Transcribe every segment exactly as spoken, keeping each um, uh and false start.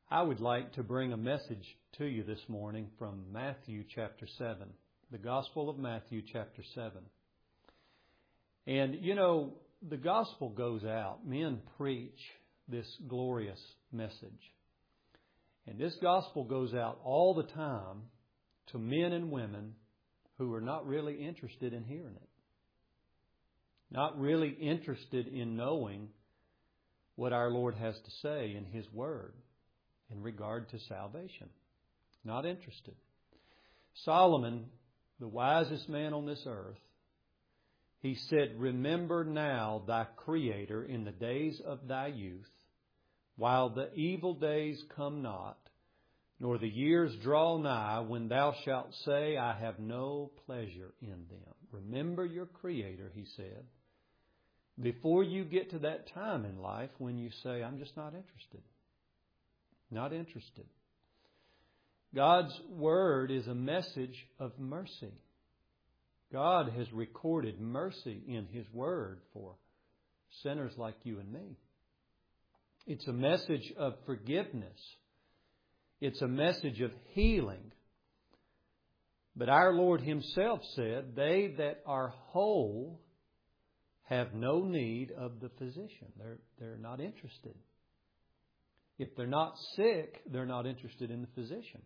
I would like to bring a message to you this morning from Matthew chapter seven, the Gospel of Matthew chapter seven. And, you know, the gospel goes out. Men preach this glorious message. And this gospel goes out all the time to men and women who are not really interested in hearing it. Not really interested in knowing what our Lord has to say in His Word in regard to salvation. Not interested. Solomon, the wisest man on this earth, he said, "Remember now thy Creator in the days of thy youth, while the evil days come not, nor the years draw nigh, when thou shalt say, I have no pleasure in them." Remember your Creator, he said, before you get to that time in life when you say, I'm just not interested. Not interested. God's Word is a message of mercy. God has recorded mercy in His Word for sinners like you and me. It's a message of forgiveness. It's a message of healing. But our Lord Himself said, they that are whole have no need of the physician. They're, they're not interested. If they're not sick, they're not interested in the physician.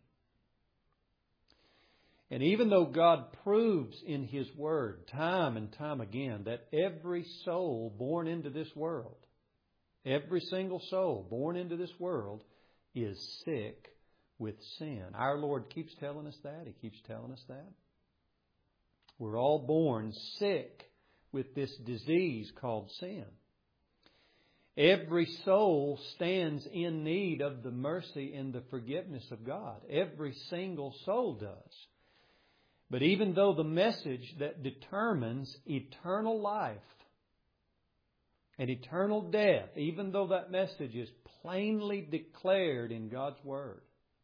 And even though God proves in His Word time and time again that every soul born into this world, every single soul born into this world is sick with sin. Our Lord keeps telling us that. He keeps telling us that. We're all born sick with this disease called sin. Every soul stands in need of the mercy and the forgiveness of God. Every single soul does. But even though the message that determines eternal life and eternal death, even though that message is plainly declared in God's Word,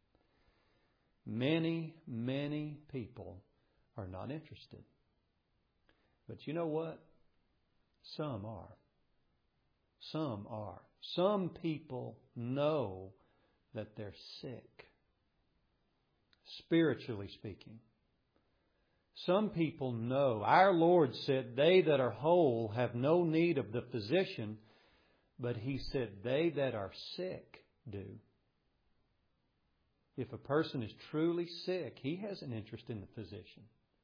many, many people are not interested. But you know what? Some are. Some are. Some people know that they're sick, spiritually speaking. Some people know. Our Lord said, they that are whole have no need of the physician, but He said, they that are sick do. If a person is truly sick, he has an interest in the physician.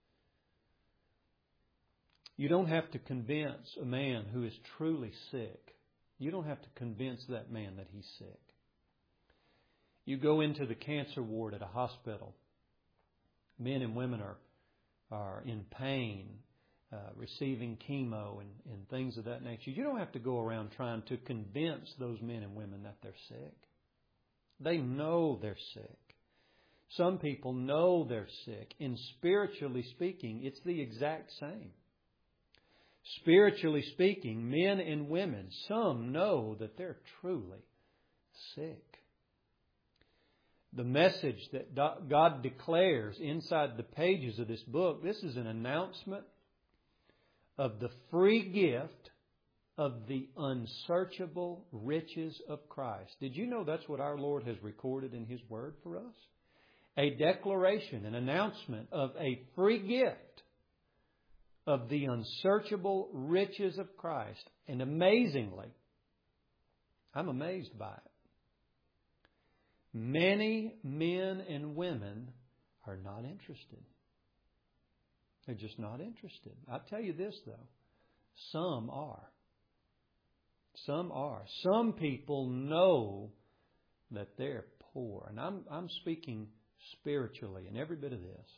You don't have to convince a man who is truly sick. You don't have to convince that man that he's sick. You go into the cancer ward at a hospital. Men and women are, are in pain, uh, receiving chemo and, and things of that nature. You don't have to go around trying to convince those men and women that they're sick. They know they're sick. Some people know they're sick. And spiritually speaking, it's the exact same. Spiritually speaking, men and women, some know that they're truly sick. The message that God declares inside the pages of this book, this is an announcement of the free gift of the unsearchable riches of Christ. Did you know that's what our Lord has recorded in His Word for us? A declaration, an announcement of a free gift of the unsearchable riches of Christ. And amazingly, I'm amazed by it. Many men and women are not interested. They're just not interested. I'll tell you this, though. Some are. Some are. Some people know that they're poor. And I'm, I'm speaking spiritually in every bit of this.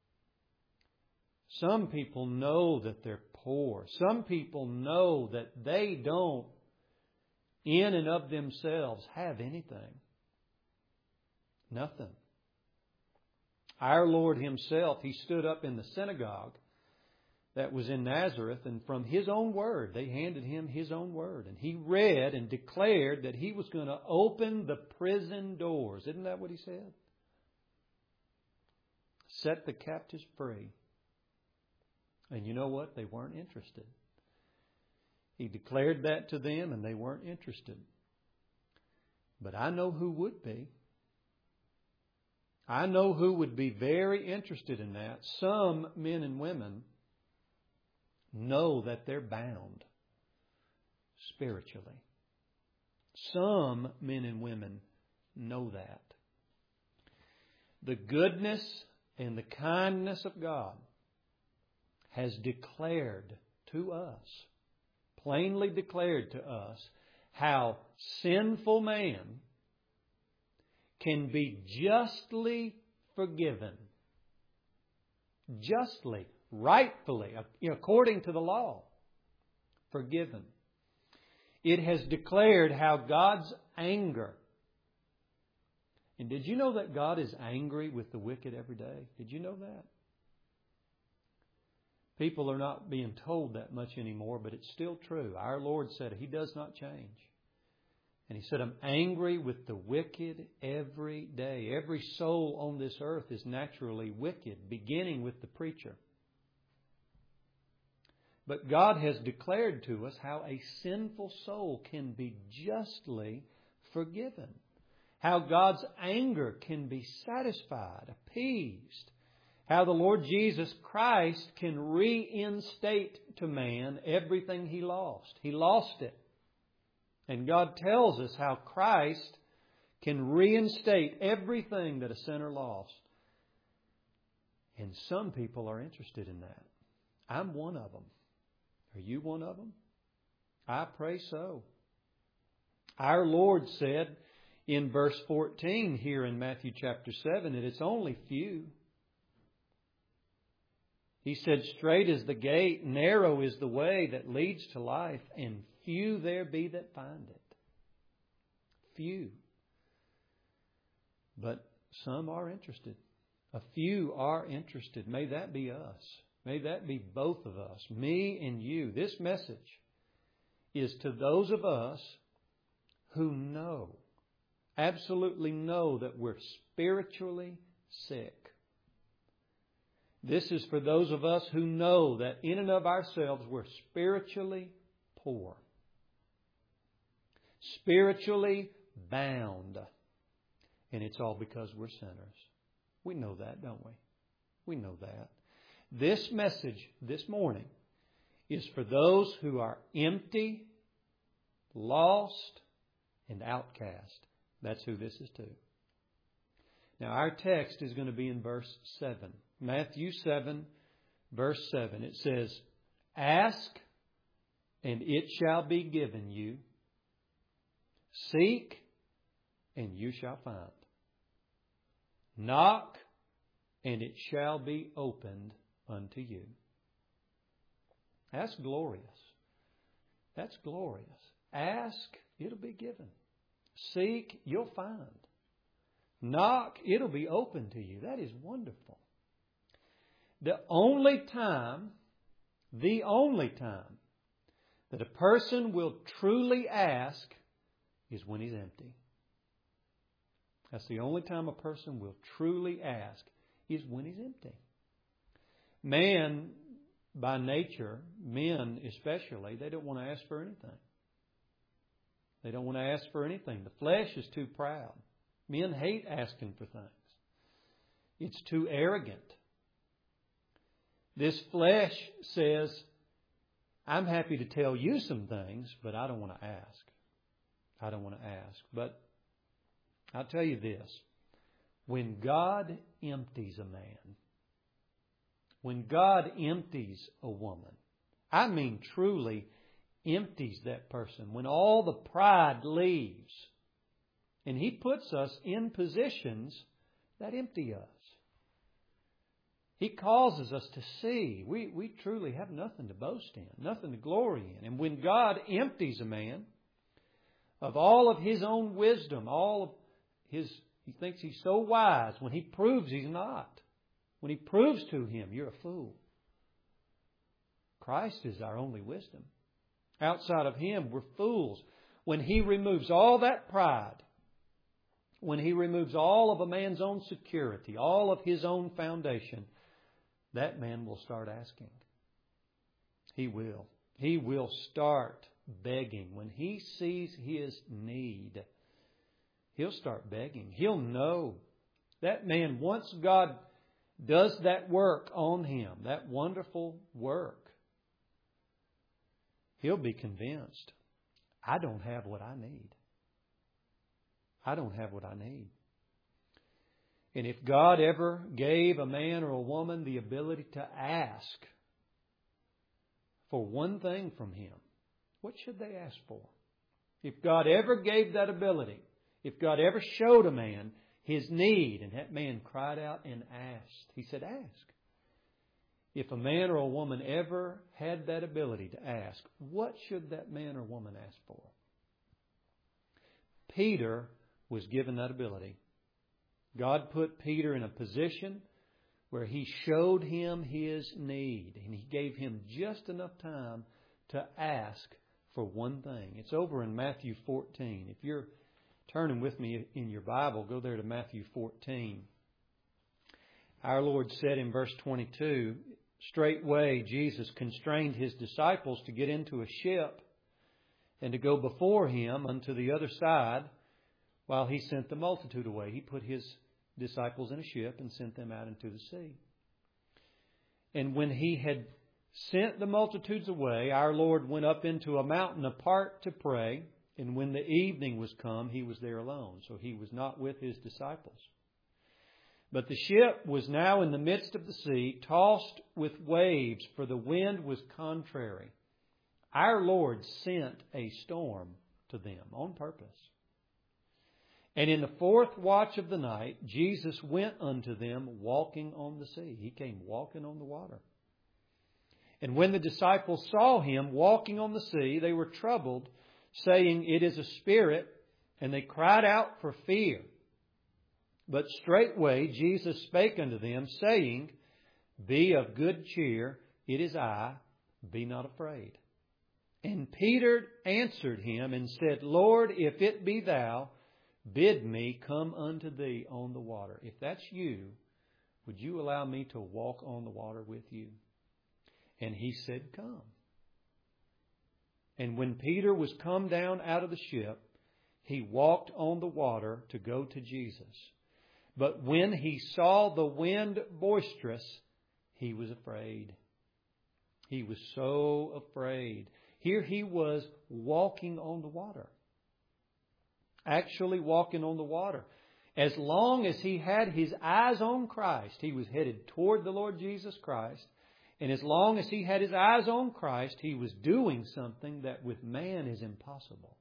Some people know that they're poor. Some people know that they don't, in and of themselves, have anything. Nothing. Our Lord Himself, He stood up in the synagogue that was in Nazareth, and from His own word, they handed Him His own word. And He read and declared that He was going to open the prison doors. Isn't that what He said? Set the captives free. And you know what? They weren't interested. He declared that to them and they weren't interested. But I know who would be. I know who would be very interested in that. Some men and women know that they're bound spiritually. Some men and women know that. The goodness and the kindness of God has declared to us, plainly declared to us, how sinful man can be justly forgiven. Justly, rightfully, according to the law, forgiven. It has declared how God's anger. And did you know that God is angry with the wicked every day? Did you know that? People are not being told that much anymore, but it's still true. Our Lord said He does not change. And He said, I'm angry with the wicked every day. Every soul on this earth is naturally wicked, beginning with the preacher. But God has declared to us how a sinful soul can be justly forgiven. How God's anger can be satisfied, appeased. How the Lord Jesus Christ can reinstate to man everything he lost. He lost it. And God tells us how Christ can reinstate everything that a sinner lost. And some people are interested in that. I'm one of them. Are you one of them? I pray so. Our Lord said in verse fourteen here in Matthew chapter seven that it's only few. He said, straight is the gate, narrow is the way that leads to life, and few there be that find it. Few. But some are interested. A few are interested. May that be us. May that be both of us, me and you. This message is to those of us who know, absolutely know that we're spiritually sick. This is for those of us who know that in and of ourselves we're spiritually poor, spiritually bound. And it's all because we're sinners. We know that, don't we? We know that. This message this morning is for those who are empty, lost, and outcast. That's who this is to. Now our text is going to be in verse seven. Matthew seven, verse seven. It says, ask, and it shall be given you. Seek, and you shall find. Knock, and it shall be opened unto you. That's glorious. That's glorious. Ask, it'll be given. Seek, you'll find. Knock, it'll be open to you. That is wonderful. The only time, the only time that a person will truly ask is when he's empty. That's the only time a person will truly ask is when he's empty. Man, by nature, men especially, they don't want to ask for anything. They don't want to ask for anything. The flesh is too proud. Men hate asking for things. It's too arrogant. This flesh says, I'm happy to tell you some things, but I don't want to ask. I don't want to ask. But I'll tell you this. When God empties a man, when God empties a woman, I mean truly empties that person, when all the pride leaves, and He puts us in positions that empty us. He causes us to see we, we truly have nothing to boast in, nothing to glory in. And when God empties a man of all of his own wisdom, all of his, he thinks he's so wise, when He proves he's not. When He proves to him, you're a fool. Christ is our only wisdom. Outside of Him, we're fools. When He removes all that pride, when He removes all of a man's own security, all of his own foundation, that man will start asking. He will. He will start begging. When he sees his need, he'll start begging. He'll know That man, once God does that work on him, that wonderful work, he'll be convinced, I don't have what I need. I don't have what I need. And if God ever gave a man or a woman the ability to ask for one thing from Him, what should they ask for? If God ever gave that ability, if God ever showed a man his need, and that man cried out and asked, He said, ask. If a man or a woman ever had that ability to ask, what should that man or woman ask for? Peter was given that ability. God put Peter in a position where He showed him his need, and He gave him just enough time to ask for one thing. It's over in Matthew fourteen. If you're turning with me in your Bible, go there to Matthew fourteen. Our Lord said in verse twenty-two, straightway Jesus constrained His disciples to get into a ship and to go before Him unto the other side while He sent the multitude away. He put His disciples in a ship and sent them out into the sea. And when He had sent the multitudes away, our Lord went up into a mountain apart to pray. And when the evening was come, He was there alone. So He was not with His disciples. But the ship was now in the midst of the sea, tossed with waves, for the wind was contrary. Our Lord sent a storm to them on purpose. And in the fourth watch of the night, Jesus went unto them walking on the sea. He came walking on the water. And when the disciples saw Him walking on the sea, they were troubled, saying, It is a spirit, and they cried out for fear. But straightway Jesus spake unto them, saying, Be of good cheer, it is I, be not afraid. And Peter answered Him and said, Lord, if it be Thou, bid me come unto Thee on the water. If that's You, would You allow me to walk on the water with You? And He said, Come. And when Peter was come down out of the ship, he walked on the water to go to Jesus. But when he saw the wind boisterous, he was afraid. He was so afraid. Here he was walking on the water. Actually walking on the water. As long as he had his eyes on Christ, he was headed toward the Lord Jesus Christ. And as long as he had his eyes on Christ, he was doing something that with man is impossible.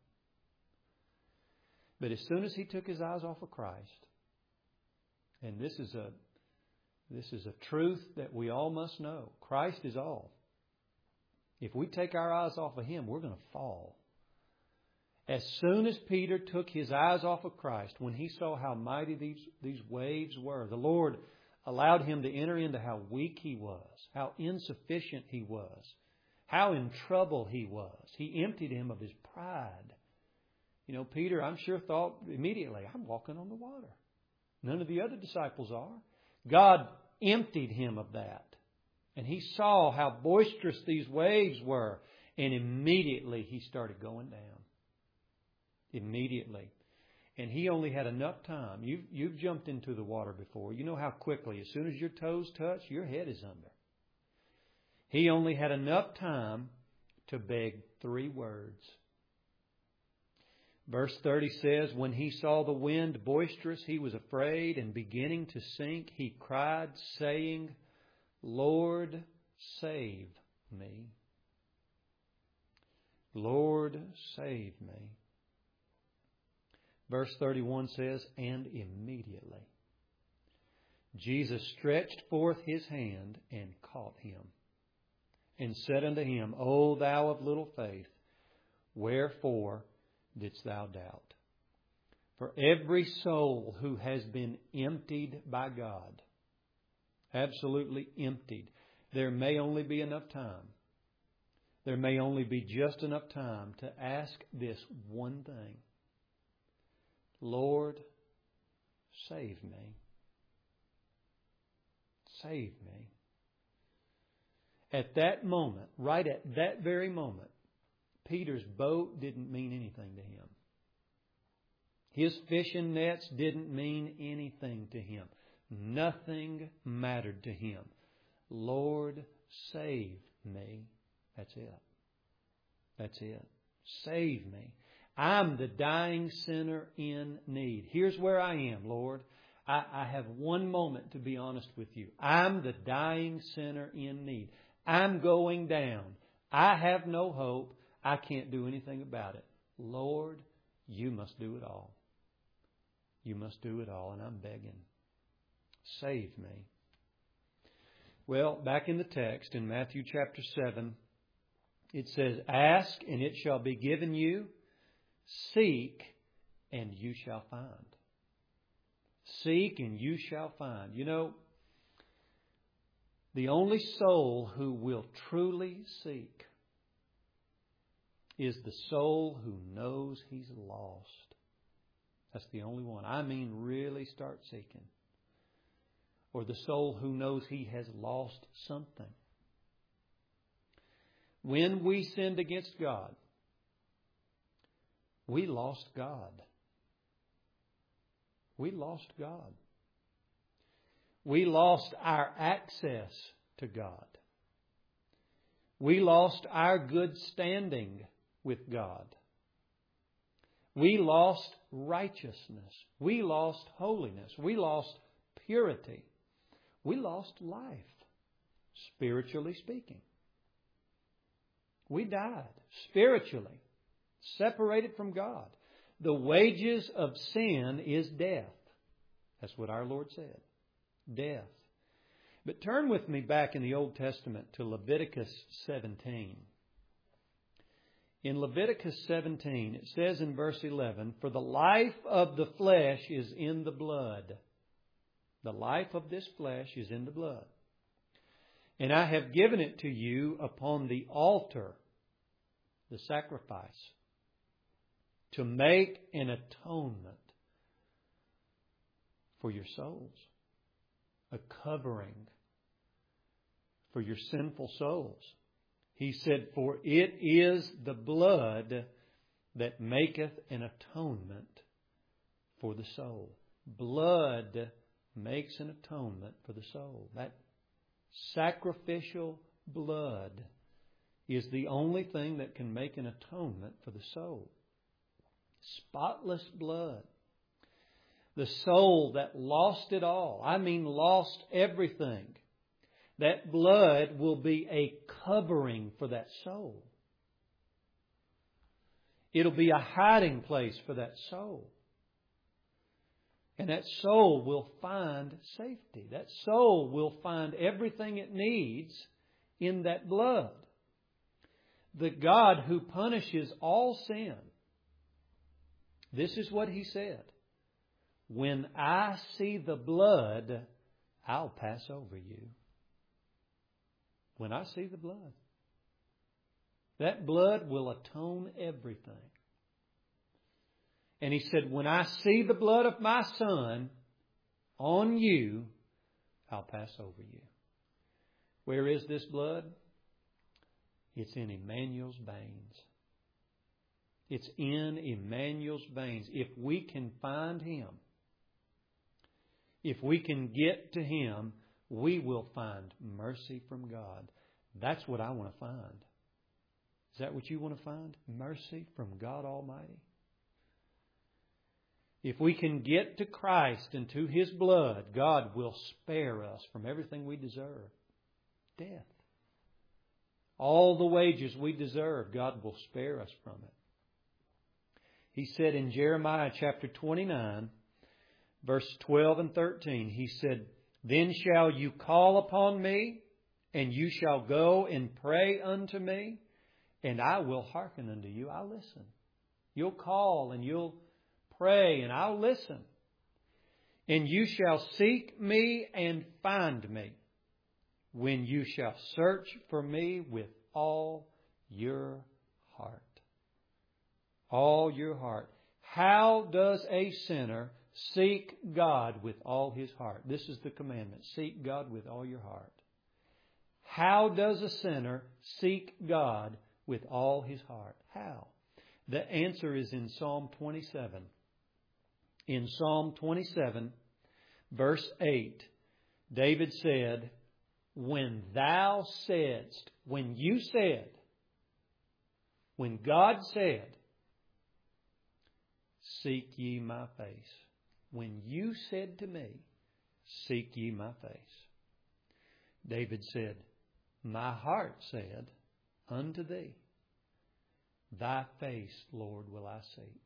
But as soon as he took his eyes off of Christ, and this is a this is a truth that we all must know, Christ is all. If we take our eyes off of Him, we're going to fall. As soon as Peter took his eyes off of Christ, when he saw how mighty these, these waves were, the Lord allowed him to enter into how weak he was, how insufficient he was, how in trouble he was. He emptied him of his pride. You know, Peter, I'm sure, thought immediately, I'm walking on the water. None of the other disciples are. God emptied him of that. And he saw how boisterous these waves were. And immediately he started going down. Immediately. And he only had enough time. You've, you've jumped into the water before. You know how quickly, as soon as your toes touch, your head is under. He only had enough time to beg three words. Verse thirty says, when he saw the wind boisterous, he was afraid, and beginning to sink, he cried, saying, Lord, save me. Lord, save me. Verse thirty-one says, and immediately Jesus stretched forth His hand and caught him, and said unto him, O thou of little faith, wherefore didst thou doubt? For every soul who has been emptied by God, absolutely emptied, there may only be enough time. There may only be just enough time to ask this one thing. Lord, save me. Save me. At that moment, right at that very moment, Peter's boat didn't mean anything to him. His fishing nets didn't mean anything to him. Nothing mattered to him. Lord, save me. That's it. That's it. Save me. I'm the dying sinner in need. Here's where I am, Lord. I, I have one moment to be honest with you. I'm the dying sinner in need. I'm going down. I have no hope. I can't do anything about it. Lord, you must do it all. You must do it all, and I'm begging. Save me. Well, back in the text in Matthew chapter seven, it says, ask and it shall be given you. Seek and you shall find. Seek and you shall find. You know, the only soul who will truly seek is the soul who knows he's lost. That's the only one. I mean, really start seeking. Or the soul who knows he has lost something. When we sinned against God, we lost God. We lost God. We lost our access to God. We lost our good standing with God. We lost righteousness. We lost holiness. We lost purity. We lost life, spiritually speaking. We died spiritually, separated from God. The wages of sin is death. That's what our Lord said. Death. But turn with me back in the Old Testament to Leviticus seventeen. In Leviticus seventeen, it says in verse eleven, for the life of the flesh is in the blood. The life of this flesh is in the blood. And I have given it to you upon the altar, the sacrifice, to make an atonement for your souls, a covering for your sinful souls. He said, for it is the blood that maketh an atonement for the soul. Blood makes an atonement for the soul. That sacrificial blood is the only thing that can make an atonement for the soul. Spotless blood. The soul that lost it all. I mean lost everything. That blood will be a covering for that soul. It'll be a hiding place for that soul. And that soul will find safety. That soul will find everything it needs in that blood. The God who punishes all sin. This is what He said. When I see the blood, I'll pass over you. When I see the blood. That blood will atone everything. And He said, when I see the blood of my Son on you, I'll pass over you. Where is this blood? It's in Emmanuel's veins. It's in Emmanuel's veins. If we can find Him, if we can get to Him, we will find mercy from God. That's what I want to find. Is that what you want to find? Mercy from God Almighty? If we can get to Christ and to His blood, God will spare us from everything we deserve. Death. All the wages we deserve, God will spare us from it. He said in Jeremiah chapter twenty-nine, verse twelve and thirteen, He said, then shall you call upon me, and you shall go and pray unto me, and I will hearken unto you. I'll listen. You'll call and you'll pray, and I'll listen. And you shall seek me and find me, when you shall search for me with all your heart. All your heart. How does a sinner seek God with all his heart? This is the commandment. Seek God with all your heart. How does a sinner seek God with all his heart? How? The answer is in Psalm twenty-seven. In Psalm twenty-seven, verse eight, David said, when thou saidst, when you said, when God said, seek ye my face. When you said to me, seek ye my face. David said, my heart said unto thee, thy face, Lord, will I seek.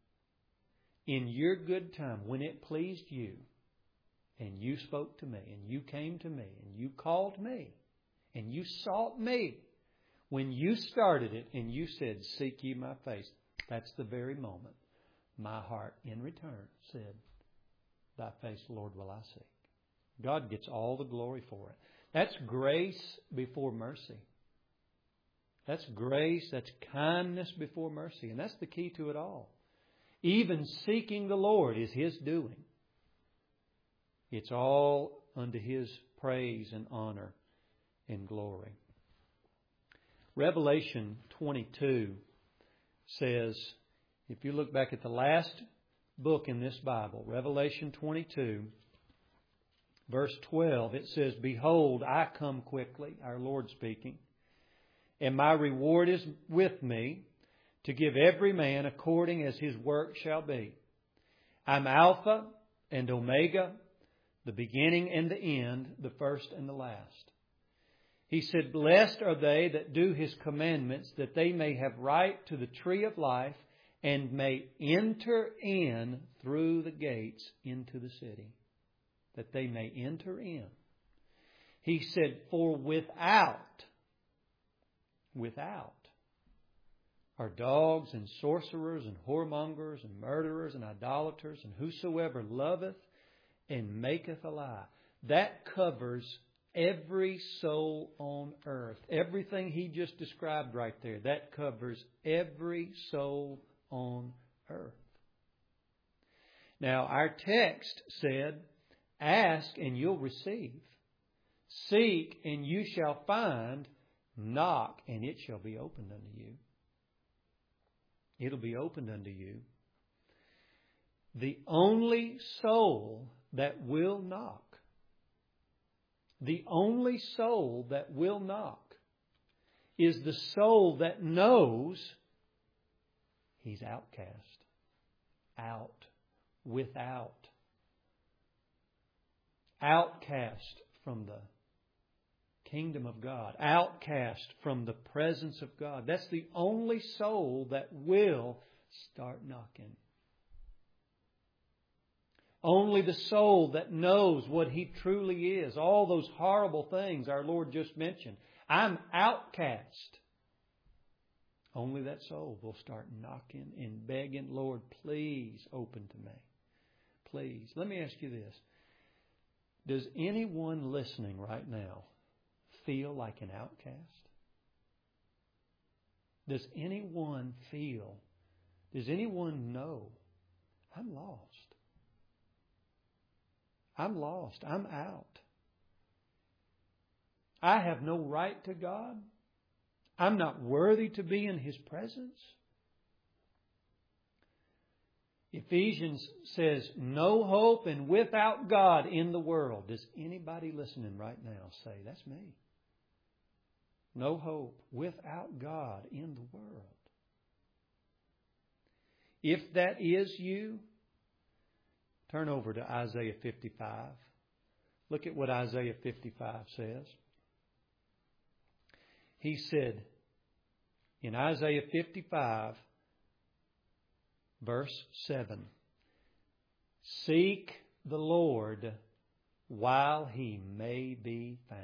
In your good time, when it pleased you, and you spoke to me, and you came to me, and you called me, and you sought me, when you started it and you said, seek ye my face, that's the very moment my heart in return said, thy face, Lord, will I seek. God gets all the glory for it. That's grace before mercy. That's grace, that's kindness before mercy. And that's the key to it all. Even seeking the Lord is His doing. It's all unto His praise and honor and glory. Revelation twenty-two says, if you look back at the last book in this Bible, Revelation twenty-two, verse twelve, it says, behold, I come quickly, our Lord speaking, and my reward is with me, to give every man according as his work shall be. I'm Alpha and Omega, the beginning and the end, the first and the last. He said, blessed are they that do His commandments, that they may have right to the tree of life, and may enter in through the gates into the city. That they may enter in. He said, for without, without, are dogs and sorcerers and whoremongers and murderers and idolaters and whosoever loveth and maketh a lie. That covers every soul on earth. Everything he just described right there, that covers every soul on earth. Now, our text said, ask and you'll receive. Seek and you shall find. Knock and it shall be opened unto you. It'll be opened unto you. The only soul that will knock, the only soul that will knock is the soul that knows he's outcast, out, without, outcast from the kingdom of God, outcast from the presence of God. That's the only soul that will start knocking. Only the soul that knows what he truly is. All those horrible things our Lord just mentioned. I'm outcast. Only that soul will start knocking and begging, Lord, please open to me. Please. Let me ask you this. Does anyone listening right now feel like an outcast? Does anyone feel, does anyone know, I'm lost? I'm lost. I'm out. I have no right to God. I'm not worthy to be in His presence. Ephesians says, no hope and without God in the world. Does anybody listening right now say, that's me? No hope without God in the world. If that is you, turn over to Isaiah fifty-five. Look at what Isaiah fifty-five says. He said in Isaiah fifty-five, verse seven, seek the Lord while He may be found.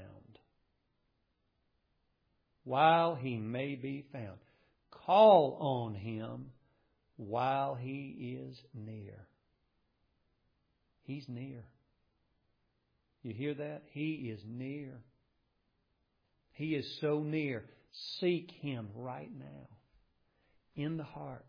While He may be found. Call on Him while He is near. He's near. You hear that? He is near. He is so near. Seek Him right now. In the heart.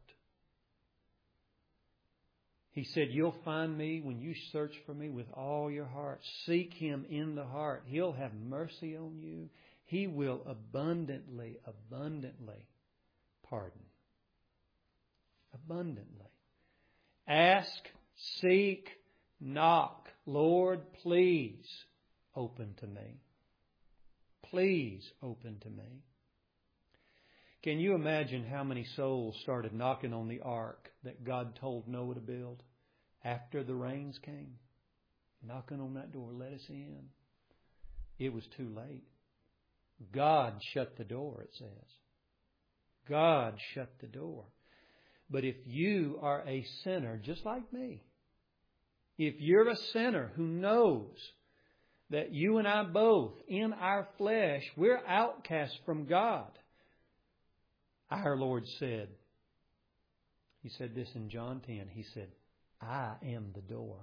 He said, you'll find me when you search for me with all your heart. Seek Him in the heart. He'll have mercy on you. He will abundantly, abundantly pardon. Abundantly. Ask, Seek, knock. Lord, please open to me. Please open to me. Can you imagine how many souls started knocking on the ark that God told Noah to build after the rains came? Knocking on that door, let us in. It was too late. God shut the door, it says. God shut the door. But if you are a sinner just like me, if you're a sinner who knows that you and I both, in our flesh, we're outcasts from God, our Lord said, He said this in John ten, He said, I am the door.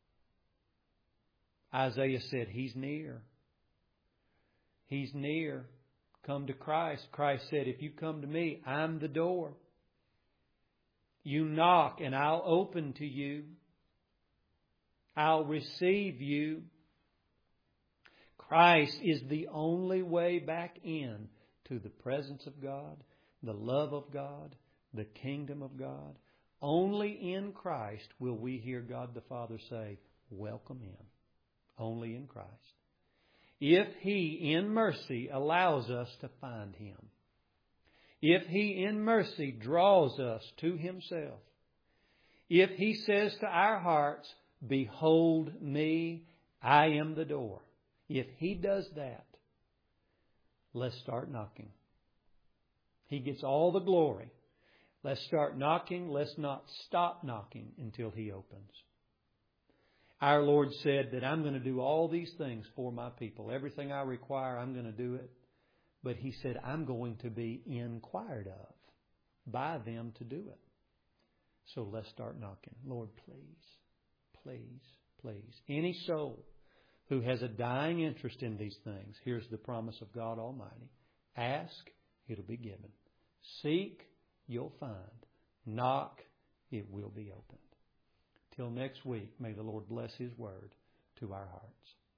Isaiah said, He's near. He's near. Come to Christ. Christ said, if you come to me, I'm the door. You knock and I'll open to you. I'll receive you. Christ is the only way back in to the presence of God, the love of God, the kingdom of God. Only in Christ will we hear God the Father say, welcome in. Only in Christ. If He in mercy allows us to find Him, if He in mercy draws us to Himself, if He says to our hearts, behold me, I am the door. If He does that, let's start knocking. He gets all the glory. Let's start knocking. Let's not stop knocking until He opens. Our Lord said that I'm going to do all these things for my people. Everything I require, I'm going to do it. But He said, I'm going to be inquired of by them to do it. So let's start knocking. Lord, please, please, please. Any soul who has a dying interest in these things, here's the promise of God Almighty. Ask, it'll be given. Seek, you'll find. Knock, it will be opened. Till next week, may the Lord bless His word to our hearts.